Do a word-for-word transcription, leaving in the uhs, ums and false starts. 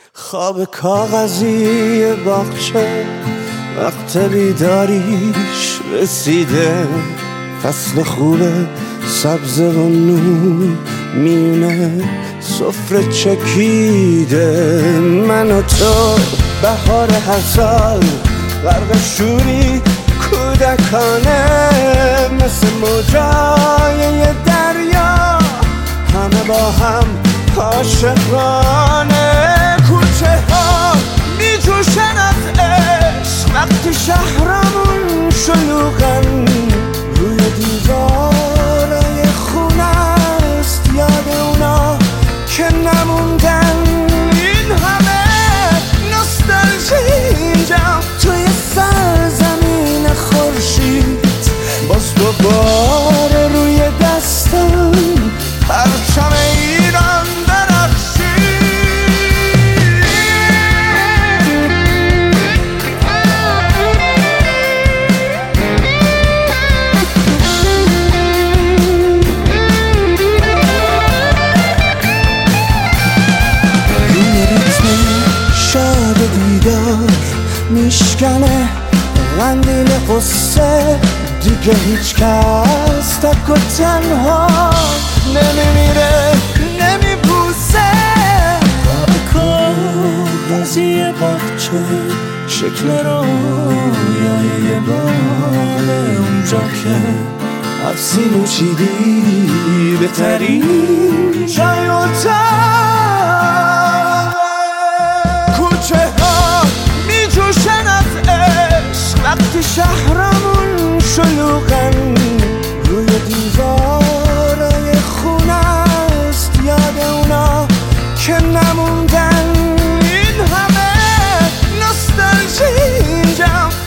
خواب کاغذی باغچه وقت بیداریش رسیده، فصل خوبه سبز و نور میونه سفره چکیده. من و تو بهار هر سال غرق شوری کودکانه، مثل موجای یه دریا همه با هم عاشقانه. کوچه ها می جوشن از عشق وقتی شهرمون شلوغن، روی دیوارای خونه است یاد اونا که نموندن. این همه نوستالژی اینجا توی سرزمین خورشید، باز دوباره روی دستم پرچم ایران میشکنه قندیل قصه، دیگه هیچ کس تک و تنها نمیمیره نمیپوسه. خواب کاغذی باغچه شکل رویای یه باغ، اونجا که افسین و چیدی بهترین جای اتاق. کوچه ها می جوشن از عشق وقتی شهرمون شلوغن، روی دیوارای خونه است یاد اونا که نموندن. این همه نوستالژی اینجا